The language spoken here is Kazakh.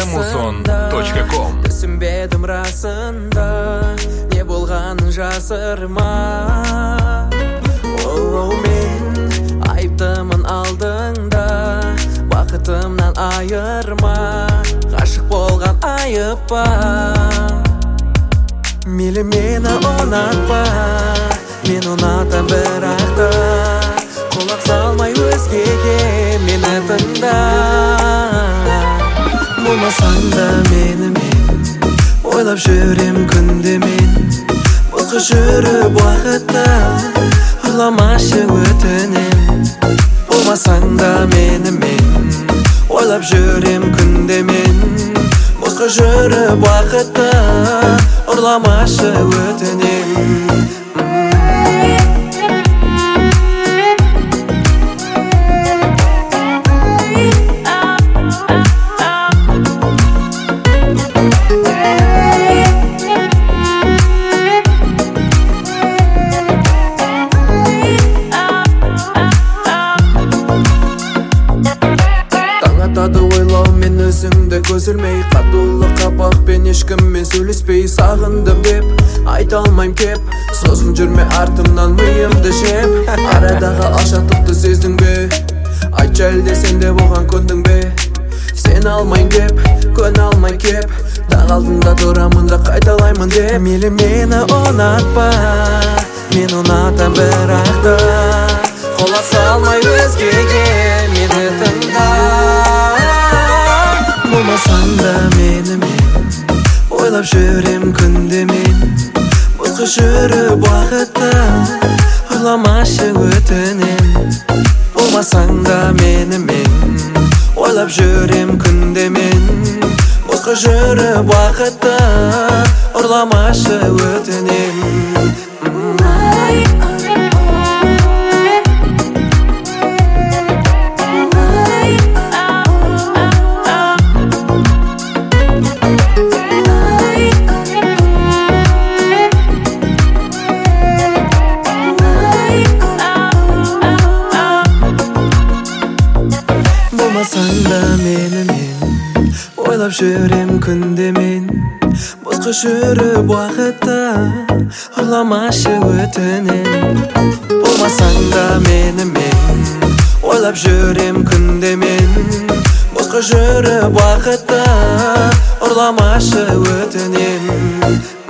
www.muzon.com. Түсінбедім расында, не болғанын жасырма. Мен айыптымын алдыңда, бақытымнан айырма. Ғашық болған айыппа, мейлі мені ұнатпа. Мен ұнатам бірақта, құлақ салмай өзгеге мені тыңда. Болмасаң да мен ойлап жүрем күнде мен. Босқа жүріп уақытта ұрламашы өтінем. Болмасаң да мен ойлап жүрем күнде мен. Босқа жүріп уақытта ұрламашы өтінем. Ойлау мен өзіңді көзілмей, қатулы қабақпен ешкіммен сөйлеспей. Сағындым деп айта алмайм кеп, сосын жүрме артымнан миымды жеп. Арадағы алшақтықты сездің бе? Айтшы әлде сен де оған көндің бе? Сен алмайын деп, көн алмай кеп, тағалдыңда тұрамын да қайталаймын деп. Мейлі мені ұнатпа, мен ұнатам бірақта, қола салмай өзгеге мені тыңда. Болмасаң да мен ойлап жүрем күнде мен. Босқа жүріп уақытта ұрламашы өтінем. Болмасаң да мен ойлап жүрем күнде мен. Босқа жүріп уақытта ұрламашы өтінем. Болмасаң да мен ойлап жүрем күнде мен. Босқа жүріп уақытта ұрламашы өтінем. Болмасаң да мен ойлап жүрем күнде мен. Босқа жүріп уақытта ұрламашы өтінем.